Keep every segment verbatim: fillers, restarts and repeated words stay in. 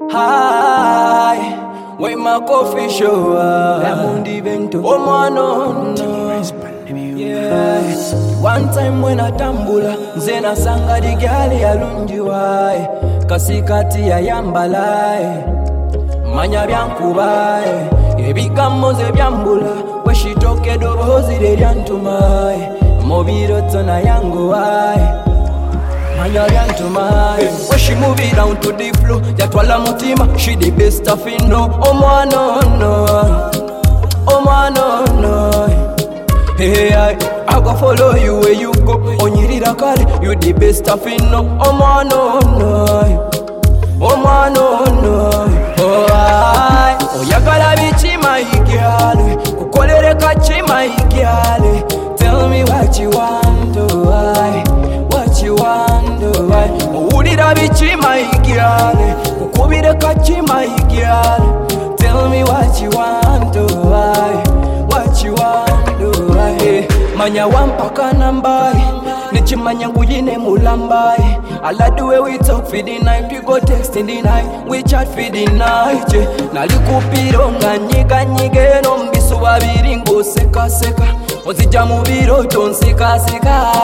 Hi, with my coffee show. I'm event. Oh man, no, yeah. One time when I tambula, Zena sanga di gali alungi wai, kasikati ya yambalai, manya byankubai, ebigamo ze byambula, we she toke dobozi de lyantumai, mobiro tona yangu wai. When she move it down to the floor, yatwala mutima, she the best of it no. Oh man, no, no. Oh man, no, no. Hey, I, I go follow you where you go. Onyirira kale, you the best of it no. Oh man, no, no. Oh man, no, no. Oh I, oh yagala bichi my girl, kukolere kachi my girl. Tell me what you want, oh I, what you want. Udira bichi my girl, ukubire kachi my girl. Tell me what you want, oh I, what you want, oh I. Manya wampaka nambai, nichimanya nguyine mulambai. Alla the way we talk for the night, we go text in the night, we chat for the night. Nalikupiro nga nyiga nyige nombisu babiri ngo seka seka, ozija mubiro tonseka seka.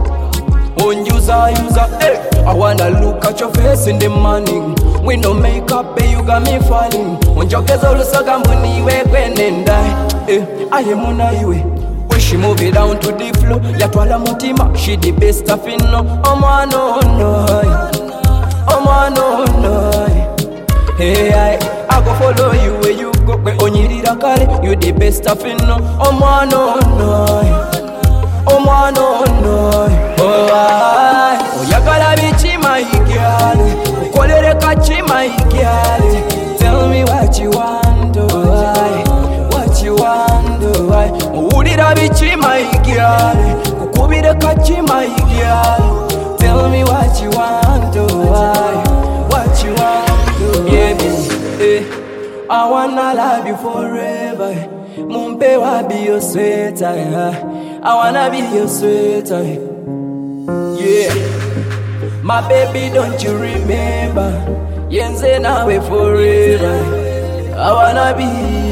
On user, user, hey. I wanna look at your face in the morning. We no makeup, hey, you got me falling. On your case, all the saga money, we when and die. Hey, I am on a way. When she move it down to the floor, yatwala mutima, she the best of it no. Oh man, no, no. Oh man, no, no. Hey, I, I go follow you where you go. When onyirira kale, you the best of it no. Oh man, no, no. Oh man, no, no. Oh I, oh yagala bichi my girl, ukolere kachi my girl. Tell me what you want, oh I, what you want, oh I. Udira bichi my girl, ukubire kachi my girl. Tell me what you want, oh I, what you want, oh baby. Eh, I wanna love you forever. Mumpe wa be your sweetheart. I wanna be your sweetheart. Yeah, my baby, don't you remember? Yenze nawe forever. I wanna be,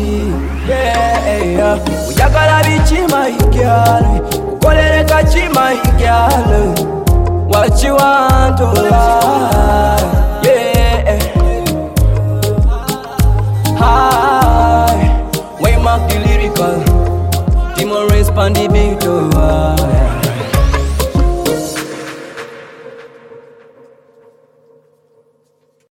yeah, yeah. Uyagala bichi my girl, ukolere kachi my girl. What you want, oh,